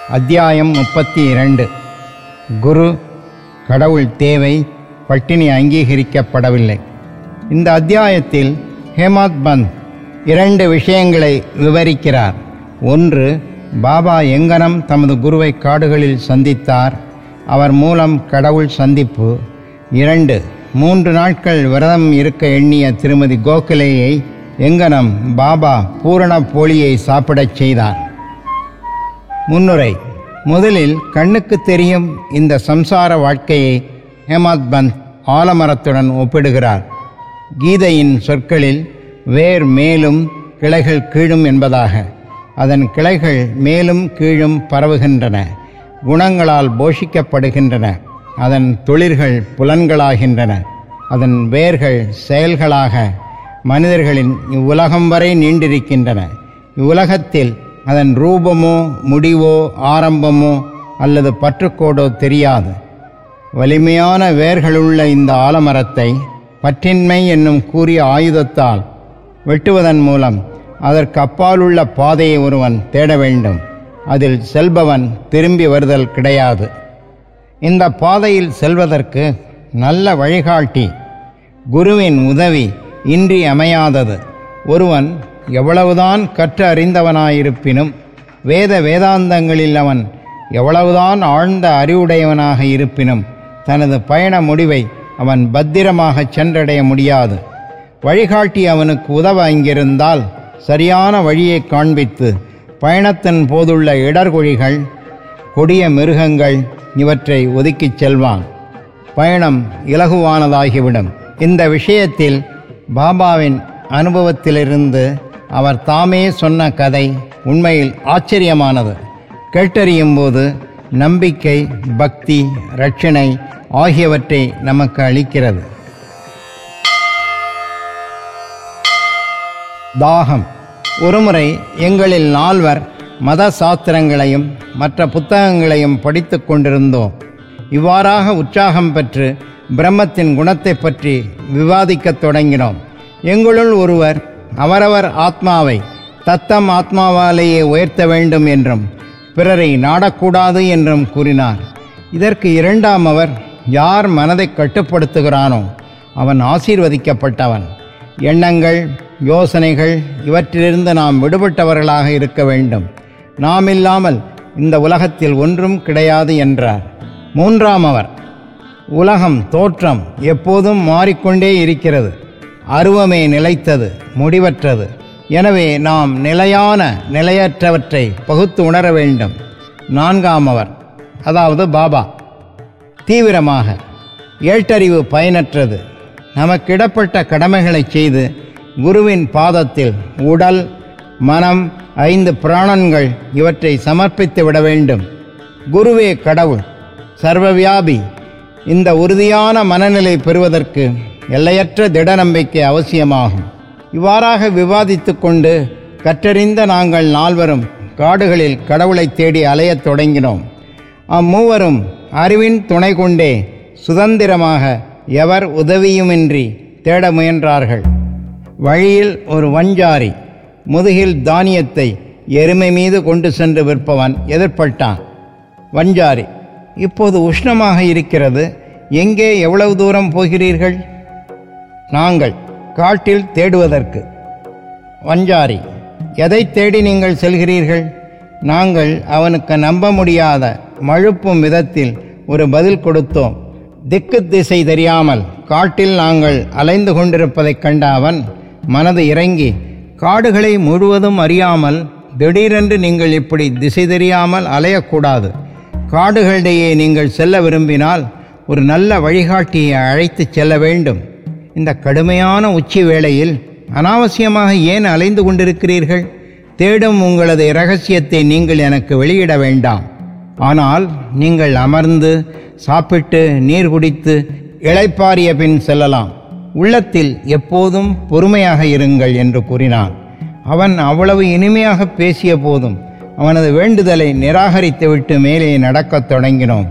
அத்தியாயம் 32. குரு, கடவுள் தேவை, பட்டினி அங்கீகரிக்கப்படவில்லை. இந்த அத்தியாயத்தில் ஹேமாத் பந்த் 2 விஷயங்களை விவரிக்கிறார். ஒன்று, பாபா எங்கனம் தமது குருவை காடுகளில் சந்தித்தார், அவர் மூலம் கடவுள் சந்திப்பு. 2, 3 நாட்கள் விரதம் இருக்க எண்ணிய திருமதி கோகலேயை எங்கனம் பாபா பூரண போலியை சாப்பிடச் செய்தார். முன்னுரை. முதலில் கண்ணுக்கு தெரியும் இந்த சம்சார வாழ்க்கையை ஹேமாத் பந்த் ஆலமரத்துடன் ஒப்பிடுகிறார். கீதையின் சொற்களில் வேர் மேலும் கிளைகள் கீழும் என்பதாக. அதன் கிளைகள் மேலும் கீழும் பரவுகின்றன, குணங்களால் போஷிக்கப்படுகின்றன. அதன் துளிர்கள் புலன்களாகின்றன, அதன் வேர்கள் செயல்களாக மனிதர்களின் இவ்வுலகம் வரை நீண்டிருக்கின்றன. இவ்வுலகத்தில் அதன் ரூபமோ முடிவோ ஆரம்பமோ அல்லது பற்றுக்கோடோ தெரியாது. வலிமையான வேர்களுள்ள இந்த ஆலமரத்தை பற்றின்மை என்னும் கூறிய ஆயுதத்தால் வெட்டுவதன் மூலம் அதற்கு அப்பாலுள்ள பாதையை ஒருவன் தேட வேண்டும். அதில் செல்பவன் திரும்பி வருதல் கிடையாது. இந்த பாதையில் செல்வதற்கு நல்ல வழிகாட்டி குருவின் உதவி இன்றியமையாதது. ஒருவன் எவ்வளவுதான் கற்று அறிந்தவனாயிருப்பினும், வேதாந்தங்களில் அவன் எவ்வளவுதான் ஆழ்ந்த அறிவுடையவனாக இருப்பினும், தனது பயண முடிவை அவன் பத்திரமாக சென்றடைய முடியாது. வழிகாட்டி அவனுக்கு உதவ அங்கிருந்தால் சரியான வழியை காண்பித்து பயணத்தின் போதுள்ள இடர்குழிகள், கொடிய மிருகங்கள் இவற்றை ஒதுக்கிச் செல்வான். பயணம் இலகுவானதாகிவிடும். இந்த விஷயத்தில் பாபாவின் அனுபவத்திலிருந்து அவர் தாமே சொன்ன கதை உண்மையில் ஆச்சரியமானது. கேட்டறியும் போது நம்பிக்கை, பக்தி, ரட்சணை ஆகியவற்றை நமக்கு அளிக்கிறது. தாகம். ஒருமுறை எங்களில் 4 மத சாஸ்திரங்களையும் மற்ற புத்தகங்களையும் படித்து கொண்டிருந்தோம். இவ்வாறாக உற்சாகம் பெற்று பிரம்மத்தின் குணத்தை பற்றி விவாதிக்கத் தொடங்கினோம். எங்களுள் ஒருவர் அவரவர் ஆத்மாவை தத்தம் ஆத்மாவாலேயே உயர்த்த வேண்டும் என்றும் பிறரை நாடக்கூடாது என்றும் கூறினார். இதற்கு இரண்டாமவர், யார் மனதை கட்டுப்படுத்துகிறானோ அவன் ஆசீர்வதிக்கப்பட்டவன். எண்ணங்கள், யோசனைகள் இவற்றிலிருந்து நாம் விடுபட்டவர்களாக இருக்க வேண்டும். நாம் இல்லாமல் இந்த உலகத்தில் ஒன்றும் கிடையாது என்றார். மூன்றாமவர், உலகம், தோற்றம் எப்போதும் மாறிக்கொண்டே இருக்கிறது. அருவமே நிலைத்தது, முடிவற்றது. எனவே நாம் நிலையான நிலையற்றவற்றை பகுத்து உணர வேண்டும். நான்காமவர், அதாவது பாபா, தீவிரமாக, ஏட்டறிவு பயனற்றது. நமக்கிடப்பட்ட கடமைகளை செய்து குருவின் பாதத்தில் உடல், மனம், 5 பிராணன்கள் இவற்றை சமர்ப்பித்து விட வேண்டும். குருவே கடவுள், சர்வவியாபி. இந்த உறுதியான மனநிலை பெறுவதற்கு எல்லையற்ற திட நம்பிக்கை அவசியமாகும். இவ்வாறாக விவாதித்து கொண்டு கற்றறிந்த நாங்கள் 4 காடுகளில் கடவுளை தேடி அலையத் தொடங்கினோம். அம்மூவரும் அறிவின் துணை கொண்டே சுதந்திரமாக எவர் உதவியுமின்றி தேட முயன்றார்கள். வழியில் ஒரு வஞ்சாரி முதுகில் தானியத்தை எருமை மீது கொண்டு சென்று விற்பவன் எதிர்பட்டான். வஞ்சாரி, இப்போது உஷ்ணமாக இருக்கிறது, எங்கே எவ்வளவு தூரம் போகிறீர்கள்? நாங்கள் காட்டில் தேடுவதற்கு. வஞ்சாரி, எதை தேடி நீங்கள் செல்கிறீர்கள்? நாங்கள் அவனுக்கு நம்ப முடியாத மழுப்பும் விதத்தில் ஒரு பதில் கொடுத்தோம். திக்கு திசை தெரியாமல் காட்டில் நாங்கள் அலைந்து கொண்டிருப்பதைக் கண்ட அவன் மனது இறங்கி, காடுகளை முழுவதும் அறியாமல் திடீரென்று நீங்கள் இப்படி திசை தெரியாமல் அலையக்கூடாது. காடுகளிடையே நீங்கள் செல்ல விரும்பினால் ஒரு நல்ல வழிகாட்டியை அழைத்து செல்ல வேண்டும். இந்த கடுமையான உச்சி வேளையில் அனாவசியமாக ஏன் அலைந்து கொண்டிருக்கிறீர்கள்? தேடும் உங்களது இரகசியத்தை நீங்கள் எனக்கு வெளியிட வேண்டாம். ஆனால் நீங்கள் அமர்ந்து சாப்பிட்டு நீர் குடித்து இளைப்பாறிய பின் செல்லலாம். உள்ளத்தில் எப்போதும் பொறுமையாக இருங்கள் என்று கூறினான். அவன் அவ்வளவு இனிமையாக பேசிய போதும் அவனது வேண்டுதலை நிராகரித்துவிட்டு மேலே நடக்கத் தொடங்கினோம்.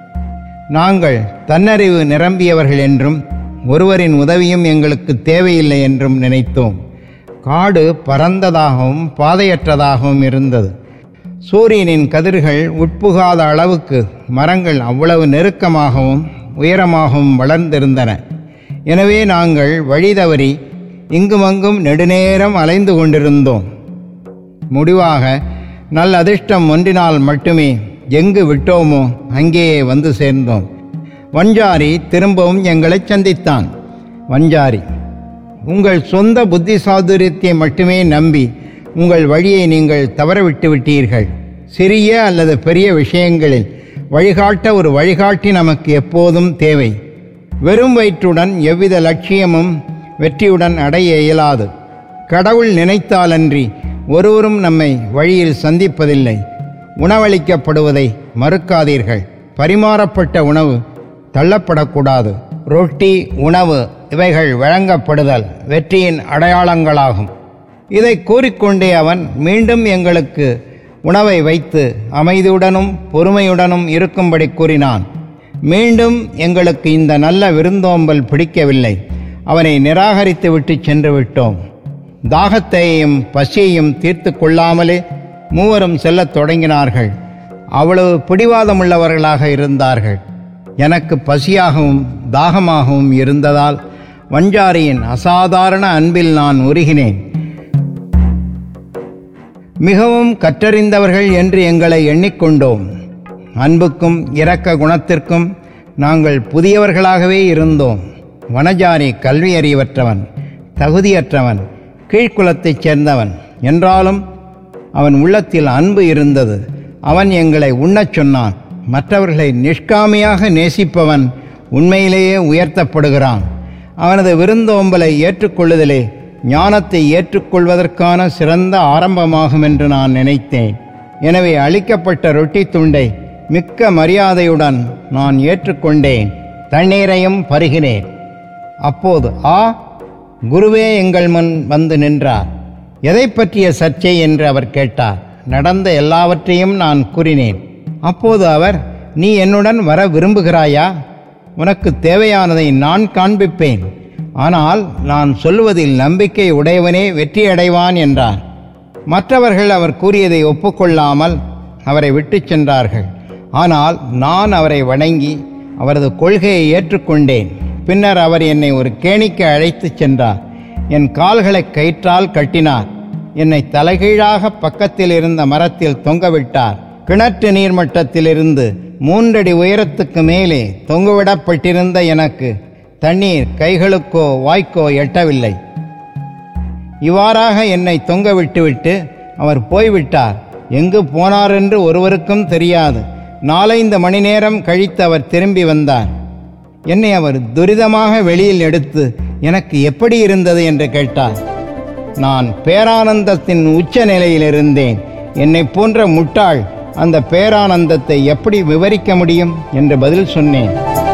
நாங்கள் தன்னறிவு நிரம்பியவர்கள் என்றும் ஒருவரின் உதவியும் எங்களுக்கு தேவையில்லை என்றும் நினைத்தோம். காடு பரந்ததாகவும் பாதையற்றதாகவும் இருந்தது. சூரியனின் கதிர்கள் உட்புகாத அளவுக்கு மரங்கள் அவ்வளவு நெருக்கமாகவும் உயரமாகவும் வளர்ந்திருந்தன. எனவே நாங்கள் வழி தவறி இங்குமங்கும் நெடுநேரம் அலைந்து கொண்டிருந்தோம். முடிவாக நல்ல அதிர்ஷ்டம் ஒன்றினால் மட்டுமே எங்கு விட்டோமோ அங்கேயே வந்து சேர்ந்தோம். வஞ்சாரி திரும்பவும் எங்களை சந்தித்தான். வஞ்சாரி: உங்கள் சொந்த புத்தி சாதுரியத்தை மட்டுமே நம்பி உங்கள் வழியை நீங்கள் தவறவிட்டு விட்டீர்கள். சிறிய அல்லது பெரிய விஷயங்களில் வழிகாட்ட ஒரு வழிகாட்டி நமக்கு எப்போதும் தேவை. வெறும் வயிற்றுடன் எவ்வித லட்சியமும் வெற்றியுடன் அடைய இயலாது. கடவுள் நினைத்தாலன்றி ஒருவரும் நம்மை வழியில் சந்திப்பதில்லை. உணவளிக்கப்படுவதை மறுக்காதீர்கள். பரிமாறப்பட்ட உணவு தள்ளப்படக்கூடாது. ரொட்டி, உணவு இவைகள் வழங்கப்படுதல் வெற்றியின் அடையாளங்களாகும். இதை கூறிக்கொண்டே அவன் மீண்டும் எங்களுக்கு உணவை வைத்து அமைதியுடனும் பொறுமையுடனும் இருக்கும்படி கூறினான். மீண்டும் எங்களுக்கு இந்த நல்ல விருந்தோம்பல் பிடிக்கவில்லை. அவனை நிராகரித்து விட்டு சென்று விட்டோம். தாகத்தையும் பசியையும் தீர்த்து கொள்ளாமலே மூவரும் செல்லத் தொடங்கினார்கள். அவ்வளவு பிடிவாதமுள்ளவர்களாக இருந்தார்கள். எனக்கு பசியாகவும் தாகமாகவும் இருந்ததால் வஞ்சாரியின் அசாதாரண அன்பில் நான் உருகினேன். மிகவும் கற்றறிந்தவர்கள் என்று எங்களை எண்ணிக்கொண்டோம். அன்புக்கும் இரக்க குணத்திற்கும் நாங்கள் புதியவர்களாகவே இருந்தோம். வனஜாரி கல்வி அறிவற்றவன், தகுதியற்றவன், கீழ்குலத்தைச் சேர்ந்தவன் என்றாலும் அவன் உள்ளத்தில் அன்பு இருந்தது. அவன் எங்களை உண்ணச் சொன்னான். மற்றவர்களை நிஷ்காமியாக நேசிப்பவன் உண்மையிலேயே உயர்த்தப்படுகிறான். அவனது விருந்தோம்பலை ஏற்றுக்கொள்ளுதலே ஞானத்தை ஏற்றுக்கொள்வதற்கான சிறந்த ஆரம்பமாகும் என்று நான் நினைத்தேன். எனவே அளிக்கப்பட்ட ரொட்டி துண்டை மிக்க மரியாதையுடன் நான் ஏற்றுக்கொண்டேன். தண்ணீரையும் பருகினேன். அப்போது குருவே எங்கள் முன் வந்து நின்றார். எதை பற்றிய சர்ச்சை என்று அவர் கேட்டார். நடந்த எல்லாவற்றையும் நான் கூறினேன். அப்போது அவர், நீ என்னுடன் வர விரும்புகிறாயா? உனக்கு தேவையானதை நான் காண்பிப்பேன். ஆனால் நான் சொல்லுவதில் நம்பிக்கை உடையவனே வெற்றியடைவான் என்றார். மற்றவர்கள் அவர் கூறியதை ஒப்புக்கொள்ளாமல் அவரை விட்டு சென்றார்கள். ஆனால் நான் அவரை வணங்கி அவரது கொள்கையை ஏற்றுக்கொண்டேன். பின்னர் அவர் என்னை ஒரு கேணிக்கு அழைத்து சென்றார். என் கால்களை கயிற்றால் கட்டினார். என்னை தலைகீழாக பக்கத்தில் இருந்த மரத்தில் தொங்கவிட்டார். கிணற்று நீர்மட்டத்திலிருந்து 3 அடி உயரத்துக்கு மேலே தொங்கவிடப்பட்டிருந்த எனக்கு தண்ணீர் கைகளுக்கோ வாய்க்கோ எட்டவில்லை. இவ்வாறாக என்னை தொங்க விட்டுவிட்டு அவர் போய்விட்டார். எங்கு போனார் என்று ஒருவருக்கும் தெரியாது. 4-5 மணி நேரம் கழித்து அவர் திரும்பி வந்தார். என்னை அவர் துரிதமாக வெளியில் எடுத்து எனக்கு எப்படி இருந்தது என்று கேட்டார். நான் பேரானந்தத்தின் உச்ச நிலையில் இருந்தேன். என்னை போன்ற முட்டாள் அந்த பேரானந்தத்தை எப்படி விவரிக்க முடியும் என்று பதில் சொன்னேன்.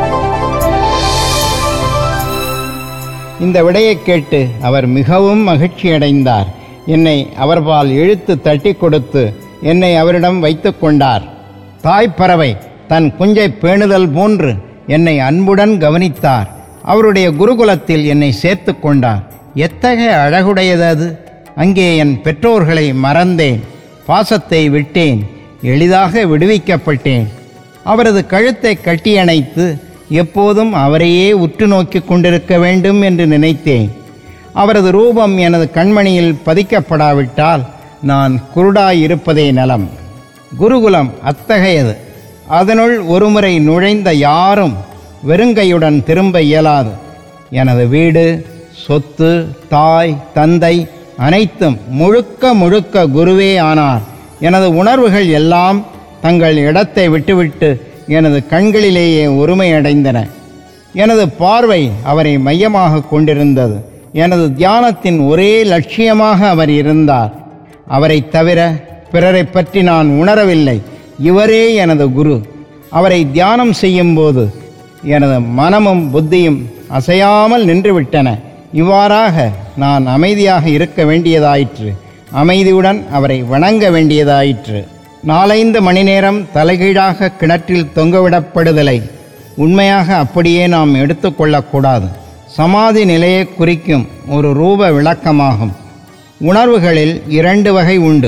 இந்த விடையை கேட்டு அவர் மிகவும் மகிழ்ச்சியடைந்தார். என்னை அவர்பால் இழுத்து தட்டி கொடுத்து என்னை அவரிடம் வைத்து கொண்டார். தாய்ப்பறவை தன் குஞ்சை பேணுதல் போன்று என்னை அன்புடன் கவனித்தார். அவருடைய குருகுலத்தில் என்னை சேர்த்து கொண்டார். எத்தகைய அழகுடையது அது! அங்கே என் பெற்றோர்களை மறந்தேன். பாசத்தை விட்டேன். எளிதாக விடுவிக்கப்பட்டேன். அவரது கழுத்தை கட்டியணைத்து எப்போதும் அவரையே உற்று நோக்கி கொண்டிருக்க வேண்டும் என்று நினைத்தேன். அவரது ரூபம் எனது கண்மணியில் பதிக்கப்படாவிட்டால் நான் குருடாயிருப்பதே நலம். குருகுலம் அத்தகையது. அதனுள் ஒருமுறை நுழைந்த யாரும் வெறுங்கையுடன் திரும்ப இயலாது. எனது வீடு, சொத்து, தாய், தந்தை அனைத்தும் முழுக்க முழுக்க குருவே ஆனார். எனது உணர்வுகள் எல்லாம் தங்கள் இடத்தை விட்டுவிட்டு எனது கண்களிலேயே ஒருமையடைந்தன. எனது பார்வை அவரை மையமாக கொண்டிருந்தது. எனது தியானத்தின் ஒரே லட்சியமாக அவர் இருந்தார். அவரை தவிர பிறரை பற்றி நான் உணரவில்லை. இவரே எனது குரு. அவரை தியானம் செய்யும்போது எனது மனமும் புத்தியும் அசையாமல் நின்றுவிட்டன. இவ்வாறாக நான் அமைதியாக இருக்க வேண்டியதாயிற்று. அமைதியுடன் அவரை வணங்க வேண்டியதாயிற்று. 4-5 மணி நேரம் தலைகீழாக கிணற்றில் தொங்கவிடப்படுதலை உண்மையாக அப்படியே நாம் எடுத்துக்கொள்ளக்கூடாது. சமாதி நிலையை குறிக்கும் ஒரு ரூப விளக்கமாகும். உணர்வுகளில் 2 வகை உண்டு.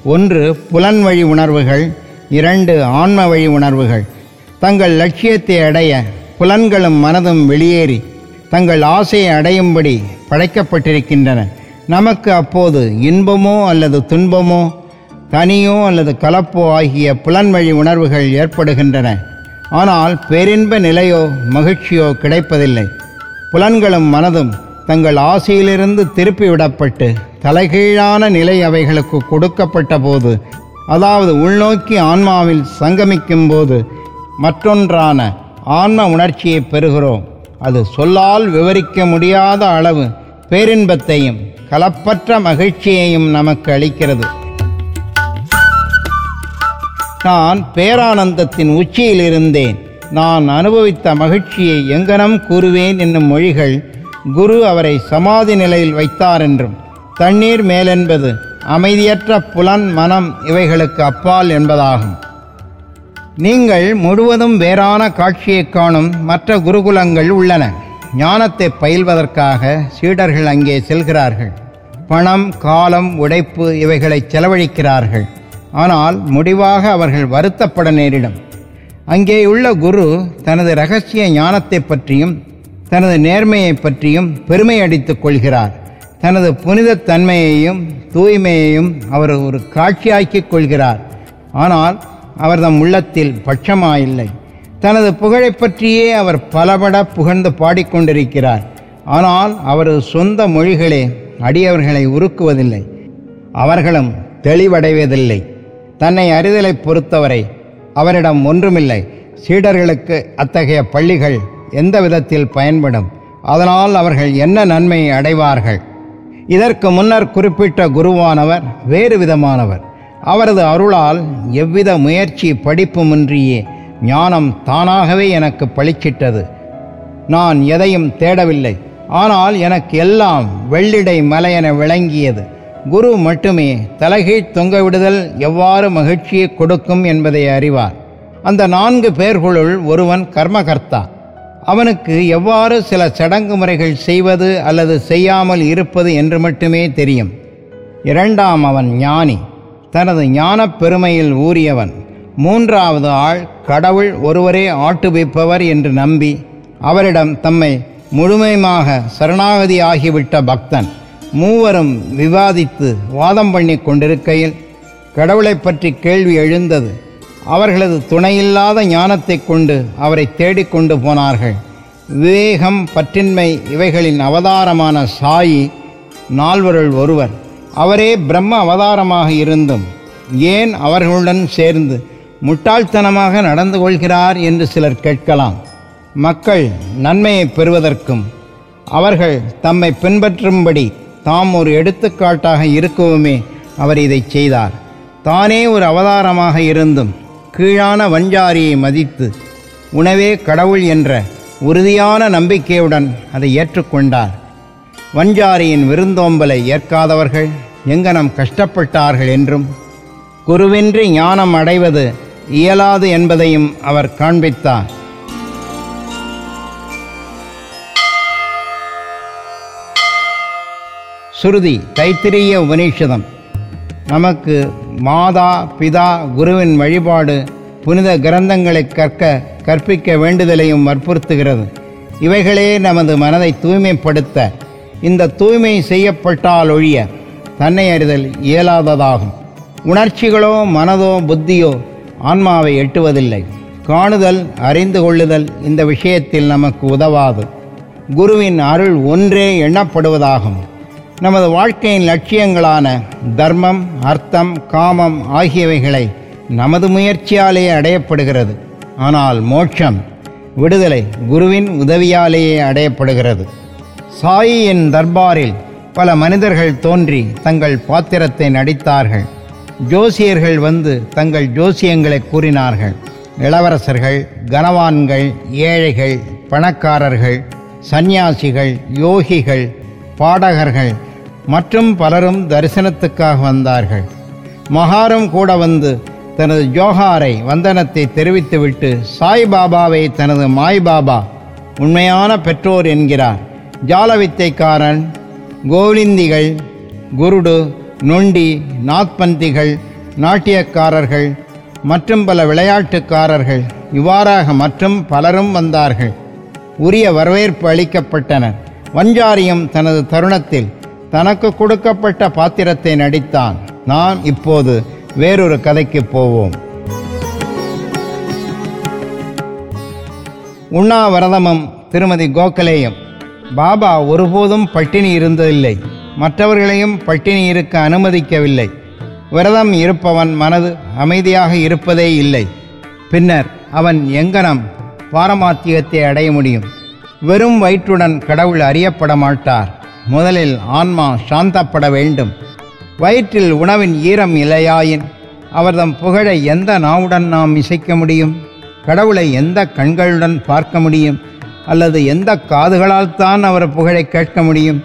ஒன்று புலன் வழி உணர்வுகள், 2 ஆன்ம வழி உணர்வுகள். தங்கள் லட்சியத்தை அடைய புலன்களும் மனதும் வெளியேறி தங்கள் ஆசையை அடையும்படி படைக்கப்பட்டிருக்கின்றன. நமக்கு அப்போது இன்பமோ அல்லது துன்பமோ, தனியோ அல்லது கலப்போ ஆகிய புலன் வழி உணர்வுகள் ஏற்படுகின்றன. ஆனால் பேரின்ப நிலையோ மகிழ்ச்சியோ கிடைப்பதில்லை. புலன்களும் மனதும் தங்கள் ஆசையிலிருந்து திருப்பிவிடப்பட்டு தலைகீழான நிலை அவைகளுக்கு கொடுக்கப்பட்ட போது, அதாவது உள்நோக்கி ஆன்மாவில் சங்கமிக்கும் போது மற்றொன்றான ஆன்ம உணர்ச்சியை பெறுகிறோம். அது சொல்லால் விவரிக்க முடியாத அளவு பேரின்பத்தையும் கலப்பற்ற மகிழ்ச்சியையும் நமக்கு அளிக்கிறது. நான் பேரானந்தத்தின் உச்சியில் இருந்தேன், நான் அனுபவித்த மகிழ்ச்சியை எங்கனம் கூறுவேன் என்னும் மொழிகள் குரு அவரை சமாதி நிலையில் வைத்தார் என்றும், தண்ணீர் மேலென்பது அமைதியற்ற புலன் மனம் இவைகளுக்கு அப்பால் என்பதாகும். நீங்கள் முழுவதும் வேறான காட்சியை காணும் மற்ற குருகுலங்கள் உள்ளன. ஞானத்தை பயில்வதற்காக சீடர்கள் அங்கே செல்கிறார்கள். பணம், காலம், உழைப்பு இவைகளை செலவழிக்கிறார்கள். ஆனால் முடிவாக அவர்கள் வருத்தப்பட நேரிடும். அங்கேயுள்ள குரு தனது இரகசிய ஞானத்தை பற்றியும் தனது நேர்மையை பற்றியும் பெருமை அடித்துக் கொள்கிறார். தனது புனித தன்மையையும் தூய்மையையும் அவர் ஒரு காட்சியாக்கிக் கொள்கிறார். ஆனால் அவர் தம் உள்ளத்தில் பட்சமாயில்லை. தனது புகழை பற்றியே அவர் பலபட புகழ்ந்து பாடிக்கொண்டிருக்கிறார். ஆனால் அவரது சொந்த மொழிகளே அடியவர்களை உருக்குவதில்லை. அவர்களும் தெளிவடைவதில்லை. தன்னை அறிதலை பொறுத்தவரை அவரிடம் ஒன்றுமில்லை. சீடர்களுக்கு அத்தகைய பள்ளிகள் எந்த விதத்தில் பயன்படும்? அதனால் அவர்கள் என்ன நன்மையை அடைவார்கள்? இதற்கு முன்னர் குறிப்பிட்ட குருவானவர் வேறு விதமானவர். அவரது அருளால் எவ்வித முயற்சி படிப்புமின்றியே ஞானம் தானாகவே எனக்கு பளிச்சிட்டது. நான் எதையும் தேடவில்லை. ஆனால் எனக்கு எல்லாம் வெள்ளிடை மலையென விளங்கியது. குரு மட்டுமே தலைகீழ் தொங்கவிடுதல் எவ்வாறு மகிழ்ச்சியை கொடுக்கும் என்பதை அறிவார். அந்த 4 பேர்களுள் ஒருவன் கர்மகர்த்தா. அவனுக்கு எவ்வாறு சில சடங்கு முறைகள் செய்வது அல்லது செய்யாமல் இருப்பது என்று மட்டுமே தெரியும். 2ஆம் அவன் ஞானி, தனது ஞானப் பெருமையில் ஊறியவன். 3ஆவது ஆள் கடவுள் ஒருவரே ஆட்டுவிப்பவர் என்று நம்பி அவரிடம் தம்மை முழுமையாக சரணாகதி ஆகிவிட்ட பக்தன். மூவரும் விவாதித்து வாதம் பண்ணி கொண்டிருக்கையில் கடவுளை பற்றி கேள்வி எழுந்தது. அவர்களது துணையில்லாத ஞானத்தை கொண்டு அவரை தேடிக்கொண்டு போனார்கள். விவேகம், பற்றின்மை இவைகளின் அவதாரமான சாயி 4வருள் ஒருவர். அவரே பிரம்ம அவதாரமாக இருந்தும் ஏன் அவர்களுடன் சேர்ந்து முட்டாள்தனமாக நடந்து கொள்கிறார் என்று சிலர் கேட்கலாம். மக்கள் நன்மையை பெறுவதற்கும் அவர்கள் தம்மை பின்பற்றும்படி தாம் ஒரு எடுத்துக்காட்டாக இருக்கவுமே அவர் இதை செய்தார். தானே ஒரு அவதாரமாக இருந்தும் கீழான வஞ்சாரியை மதித்து உணவே கடவுள் என்ற உறுதியான நம்பிக்கையுடன் அதை ஏற்றுக்கொண்டார். வஞ்சாரியின் விருந்தோம்பலை ஏற்காதவர்கள் எங்கனம் கஷ்டப்பட்டார்கள் என்றும், குருவின்றி ஞானம் அடைவது இயலாது என்பதையும் அவர் காண்பித்தார். சுருதி தைத்திரிய உபநிஷதம் நமக்கு மாதா பிதா குருவின் வழிபாடு, புனித கிரந்தங்களை கற்பிக்க வேண்டுதலையும் வற்புறுத்துகிறது. இவைகளே நமது மனதை தூய்மைப்படுத்த, இந்த தூய்மை செய்யப்பட்டால் ஒழிய தன்னை அறிதல் இயலாததாகும். உணர்ச்சிகளோ மனதோ புத்தியோ ஆன்மாவை எட்டுவதில்லை. காணுதல், அறிந்து கொள்ளுதல் இந்த விஷயத்தில் நமக்கு உதவாது. குருவின் அருள் ஒன்றே எண்ணப்படுவதாகும். நமது வாழ்க்கையின் லட்சியங்களான தர்மம், அர்த்தம், காமம் ஆகியவைகளை நமது முயற்சியாலேயே அடையப்படுகிறது. ஆனால் மோட்சம், விடுதலை குருவின் உதவியாலேயே அடையப்படுகிறது. சாயியின் தர்பாரில் பல மனிதர்கள் தோன்றி தங்கள் பாத்திரத்தை நடித்தார்கள். ஜோசியர்கள் வந்து தங்கள் ஜோசியங்களை கூறினார்கள். இளவரசர்கள், கனவான்கள், ஏழைகள், பணக்காரர்கள், சந்நியாசிகள், யோகிகள், பாடகர்கள் மற்றும் பலரும் தரிசனத்துக்காக வந்தார்கள். மகாரும் கூட வந்து தனது ஜோஹாரை வந்தனத்தை தெரிவித்துவிட்டு சாய்பாபாவை தனது மாய்பாபா, உண்மையான பெற்றோர் என்கிறார். ஜாலவித்தைக்காரன், கோவிந்திகள், குருடு, நொண்டி, நாத்பந்திகள், நாட்டியக்காரர்கள் மற்றும் பல விளையாட்டுக்காரர்கள், இவ்வாறாக மற்றும் பலரும் வந்தார்கள். உரிய வரவேற்பு அளிக்கப்பட்டனர். வஞ்சாரியும் தனது தருணத்தில் தனக்கு கொடுக்கப்பட்ட பாத்திரத்தை நடித்தான். நாம் இப்போது வேறொரு கதைக்கு போவோம். உண்ணாவிரதமும் திருமதி கோகலேயும். பாபா ஒருபோதும் பட்டினி இருந்ததில்லை, மற்றவர்களையும் பட்டினி இருக்க அனுமதிக்கவில்லை. விரதம் இருப்பவன் மனது அமைதியாக இருப்பதே இல்லை. பின்னர் அவன் எங்கனம் பாரமாத்தியத்தை அடைய முடியும்? வெறும் வயிற்றுடன் கடவுள் அறியப்பட மாட்டார். முதலில் ஆன்மா சாந்தப்பட வேண்டும். வயிற்றில் உணவின் ஈரம் இல்லையாயின் அவர்தம் புகழை எந்த நாவுடன் நாம் இசைக்க முடியும்? கடவுளை எந்த கண்களுடன் பார்க்க முடியும்? அல்லது எந்த காதுகளால் தான் அவர் புகழை கேட்க முடியும்?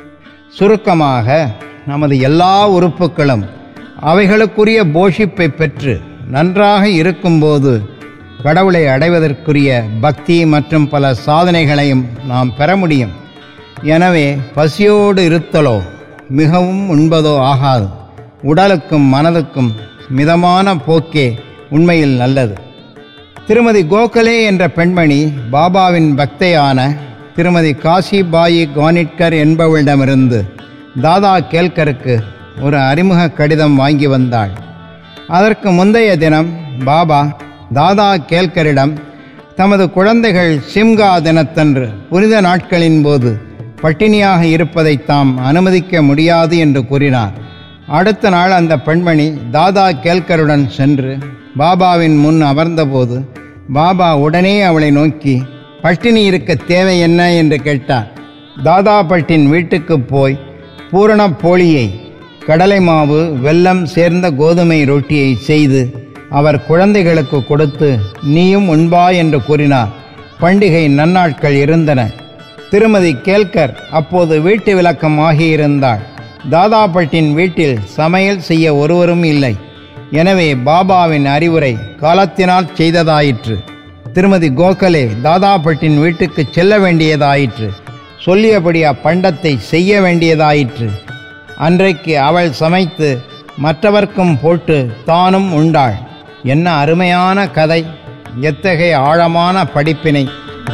சுருக்கமாக, நமது எல்லா உறுப்புகளும் அவைகளுக்குரிய போஷிப்பை பெற்று நன்றாக இருக்கும்போது கடவுளை அடைவதற்குரிய பக்தி மற்றும் பல சாதனைகளையும் நாம் பெற முடியும். எனவே பசியோடு இருத்தலோ மிகவும் உண்பதோ ஆகாது. உடலுக்கும் மனதுக்கும் மிதமான போக்கே உண்மையில் நல்லது. திருமதி கோகலே என்ற பெண்மணி பாபாவின் பக்தையான திருமதி காசிபாயி கானிட்கர் என்பவளிடமிருந்து தாதா கேல்கருக்கு ஒரு அறிமுக கடிதம் வாங்கி வந்தாள். அதற்கு முந்தைய தினம் பாபா தாதா கேல்கரிடம் தமது குழந்தைகள் சிம்கா தினத்தன்று புனித நாட்களின் போது பட்டினியாக இருப்பதை தாம் அனுமதிக்க முடியாது என்று கூறினார். அடுத்த நாள் அந்த பெண்மணி தாதா கேல்கருடன் சென்று பாபாவின் முன் அமர்ந்தபோது பாபா உடனே அவளை நோக்கி பட்டினி இருக்க தேவை என்ன என்று கேட்டார். தாதா பட்டின் வீட்டுக்கு போய் பூரண போளியை, கடலை மாவு, வெல்லம் சேர்ந்த கோதுமை ரொட்டியை செய்து அவர் குழந்தைகளுக்கு கொடுத்து நீயும் உண்பாய் என்று கூறினார். பண்டிகை நன்னாட்கள் இருந்தன. திருமதி கேல்கர் அப்போது வீட்டு விளக்கம் ஆகியிருந்தாள். தாதாபட்டின் வீட்டில் சமையல் செய்ய ஒருவரும் இல்லை. எனவே பாபாவின் அறிவுரை காலத்தினால் செய்ததாயிற்று. திருமதி கோகலே தாதாபட்டின் வீட்டுக்கு செல்ல வேண்டியதாயிற்று. சொல்லியபடி அப்பண்டத்தை செய்ய வேண்டியதாயிற்று. அன்றைக்கு அவள் சமைத்து மற்றவர்க்கும் போட்டு தானும் உண்டாள். என்ன அருமையான கதை! எத்தகைய ஆழமான படிப்பினை!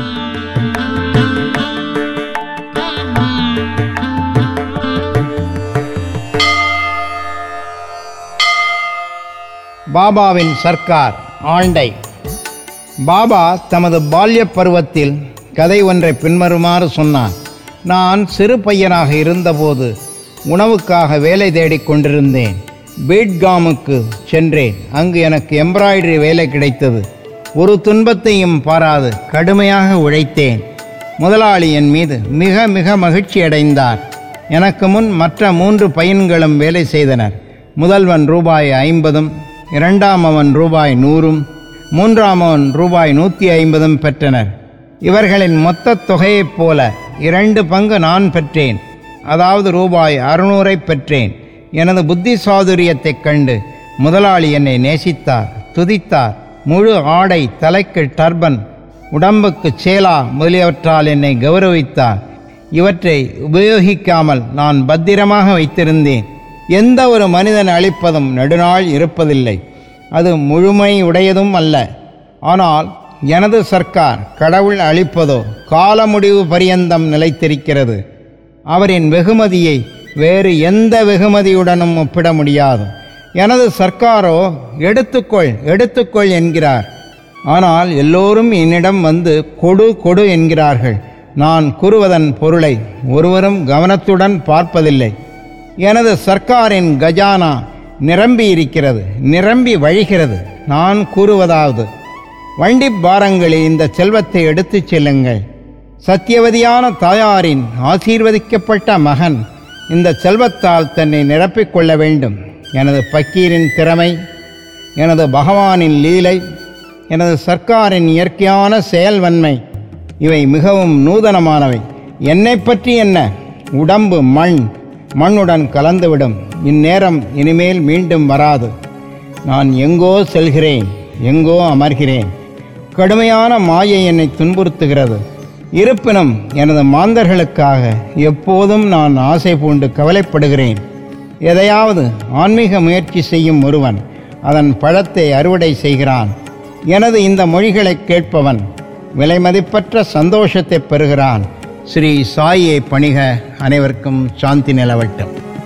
பாபாவின் சர்க்கார் ஆண்டை. பாபா தமது பால்ய பருவத்தில் கதை ஒன்றை பின்வருமாறு சொன்னார். நான் சிறு பையனாக இருந்தபோது உணவுக்காக வேலை தேடிக் கொண்டிருந்தேன். பீட்காமுக்கு சென்றேன். அங்கு எனக்கு எம்ப்ராய்டரி வேலை கிடைத்தது. ஒரு துன்பத்தையும் பாராது கடுமையாக உழைத்தேன். முதலாளி என் மீது மிக மிக மகிழ்ச்சி அடைந்தார். எனக்கு முன் மற்ற 3 பையன்களும் வேலை செய்தனர். முதல்வன் ரூபாய் 50, இரண்டாமவன் ரூபாய் 100, மூன்றாமவன் ரூபாய் 150 பெற்றனர். இவர்களின் மொத்த தொகையைப் போல 2 பங்கு நான் பெற்றேன். அதாவது ரூபாய் 600 பெற்றேன். எனது புத்தி சாதுரியத்தைக் கண்டு முதலாளி என்னை நேசித்தார், துதித்தார். முழு ஆடை, தலைக்கு டர்பன், உடம்புக்கு சேலா முதலியவற்றால் என்னை கௌரவித்தார். இவற்றை உபயோகிக்காமல் நான் பத்திரமாக வைத்திருந்தேன். எந்த ஒரு மனிதன் அளிப்பதும் நெடுநாள் இருப்பதில்லை. அது முழுமை உடையதும் அல்ல. ஆனால் எனது சர்க்கார் கடவுள் அளிப்பதோ கால முடிவு பரியந்தம் நிலைத்திருக்கிறது. அவரின் வெகுமதியை வேறு எந்த வெகுமதியுடனும் ஒப்பிட முடியாது. எனது சர்க்காரோ எடுத்துக்கொள் எடுத்துக்கொள் என்கிறார். ஆனால் எல்லோரும் என்னிடம் வந்து கொடு கொடு என்கிறார்கள். நான் கூறுவதன் பொருளை ஒருவரும் கவனத்துடன் பார்ப்பதில்லை. எனது சர்க்காரின் கஜானா நிரம்பி இருக்கிறது, நிரம்பி வழிகிறது. நான் கூறுவதாவது, வண்டி பாரங்களில் இந்த செல்வத்தை எடுத்துச் செல்லுங்கள். சத்தியவதியான தாயாரின் ஆசீர்வதிக்கப்பட்ட மகன் இந்த செல்வத்தால் தன்னை நிரப்பிக்கொள்ள வேண்டும். எனது பக்கீரின் திறமை, எனது பகவானின் லீலை, எனது சர்க்காரின் இயற்கையான செயல்வன்மை இவை மிகவும் நூதனமானவை. என்னை பற்றி என்ன? உடம்பு மண்ணுடன் கலந்துவிடும். இந்நேரம் இனிமேல் மீண்டும் வராது. நான் எங்கோ செல்கிறேன், எங்கோ அமர்கிறேன். கடுமையான மாயை என்னை துன்புறுத்துகிறது. இருப்பினும் எனது மாந்தர்களுக்காக எப்போதும் நான் ஆசை பூண்டு கவலைப்படுகிறேன். எதையாவது ஆன்மீக முயற்சி செய்யும் ஒருவன் அதன் பழத்தை அறுவடை செய்கிறான். எனது இந்த மொழிகளை கேட்பவன் விலைமதிப்பற்ற சந்தோஷத்தை பெறுகிறான். ஸ்ரீ சாயை பணிக. அனைவருக்கும் சாந்தி நிலவட்டும்.